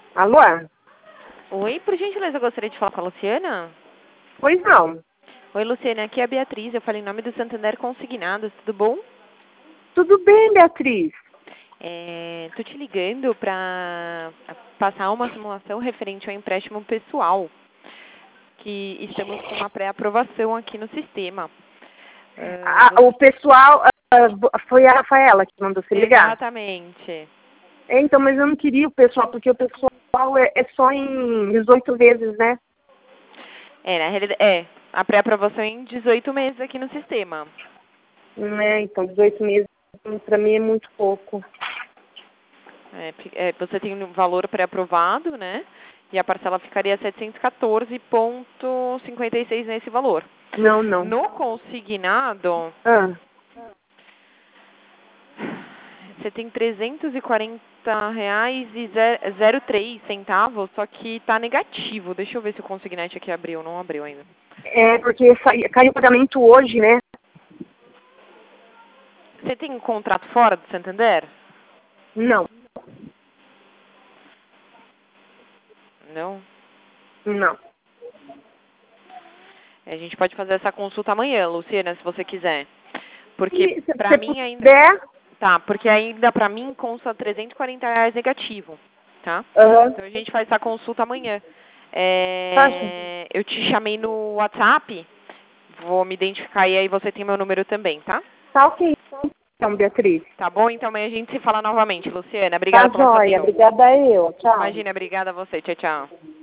Alô? Oi, por gentileza, eu gostaria de falar com a Luciana. Pois não. Oi, Luciana, aqui é a Beatriz, eu falei em nome do Santander Consignados, tudo bom? Tudo bem, Beatriz? Tô te ligando para passar uma simulação referente ao empréstimo pessoal, que estamos com uma pré-aprovação aqui no sistema. O pessoal, foi a Rafaela que mandou você ligar? Exatamente. Então, mas eu não queria o pessoal, porque o pessoal é só em 18 vezes, né? Na realidade, a pré-aprovação em 18 meses aqui no sistema. Então, 18 meses para mim é muito pouco. Você tem um valor pré-aprovado, né? E a parcela ficaria 714,56 nesse valor. Não, não. No consignado, Ah, você tem R$ 340,03, só que está negativo. Deixa eu ver se o consignante aqui abriu. Não abriu ainda. porque caiu o pagamento hoje, né? Você tem um contrato fora do Santander? Não, Não? não. A gente pode fazer essa consulta amanhã, Luciana, se você quiser. Porque E se pra você mim ainda... puder, Tá, porque ainda pra mim consta R$ 340 negativo, tá? aham, Então a gente faz essa consulta amanhã. tá, Eu te chamei no WhatsApp, vou me identificar e aí você tem meu número também, tá? tá ok. Então, Beatriz. Tá bom? Então amanhã a gente se fala novamente, Luciana. Tá Obrigada pela sua joia. atenção. Obrigada eu. Tchau. Imagina, obrigada a você. Tchau, tchau.